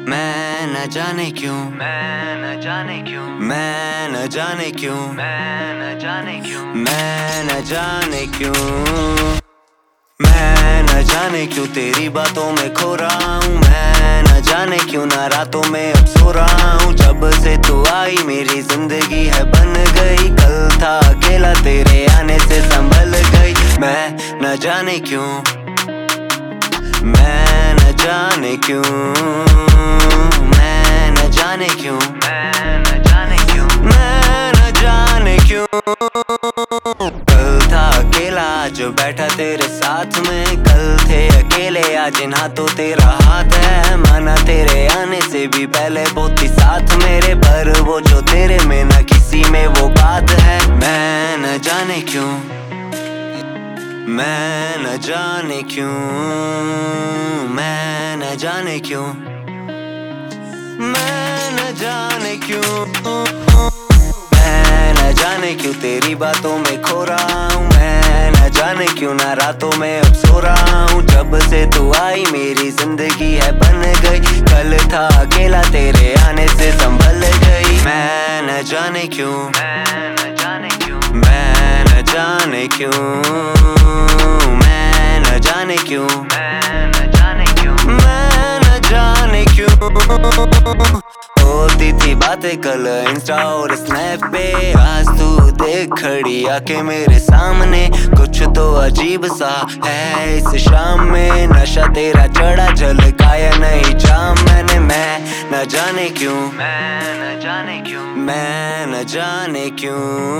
मैं न जाने क्यों, मैं न जाने क्यों, मैं न जाने क्यों, मैं न जाने क्यों, मैं न जाने क्यों, मैं न जाने क्यों तेरी बातों में खो रहा हूँ। मैं न जाने क्यों ना रातों में अब सो रहा हूँ। जब से तू आई मेरी जिंदगी है बन गई। कल था अकेला तेरे आने से संभल गई। मैं न जाने क्यों, मैं न जाने क्यों, मैं न जाने क्यों, मैं न जाने क्यों, मैं न जाने क्यों। कल था अकेला आज बैठा तेरे साथ में। कल थे अकेले आज इन हाथों तेरा हाथ है। माना तेरे आने से भी पहले वो थी साथ मेरे, पर वो जो तेरे में ना किसी में वो बात है। मैं न जाने क्यों, मैं न जाने क्यों, मैं न जाने क्यों, मैं न जाने क्यों, मैं न जाने क्यों तेरी बातों में खो रहा हूँ। मैं न जाने क्यों ना रातों में अब सो रहा हूँ। जब से तू आई मेरी जिंदगी है बन गई। कल था अकेला तेरे आने से संभल गई। मैं न जाने क्यों, मैं न जाने क्यों, मैं न जाने क्यों, मैं न जाने क्यों, मैं न जाने क्यों, मैं न जाने क्यों। होती थी बातें कल इंस्टा और स्नैप पे, आज तू देख खड़ी आके मेरे सामने। कुछ तो अजीब सा है इस शाम में। नशा तेरा चढ़ा झलकाया नहीं जाम मैंने। मैं न जाने क्यों, मैं न जाने क्यों, मैं न जाने क्यों,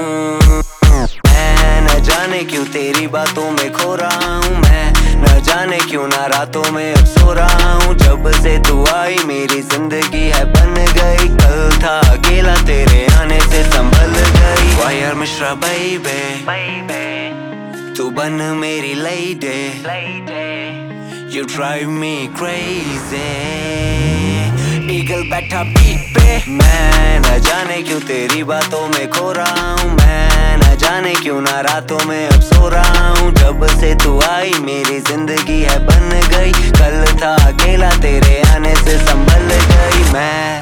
मैं न जाने क्यों तेरी बातों में खो रहा हूँ। मैं न जाने क्यों ना रातों में अब सो रहा हूँ। जब से तू आई मेरी जिंदगी है बन गई। कल था अकेला तेरे आने से संभल गई। वायर मिश्रा बेबे, तू बन मेरी lady, You drive me crazy। Eagle बैठा बीट पे। मैं न जाने क्यों तेरी बातों में खो रहा हूँ। मैं न जाने क्यों ना रातों में अब सो रहा हूँ। जब से तू आई मेरी जिंदगी है बन गई। कल था अकेला तेरे आने से संभल गई। मैं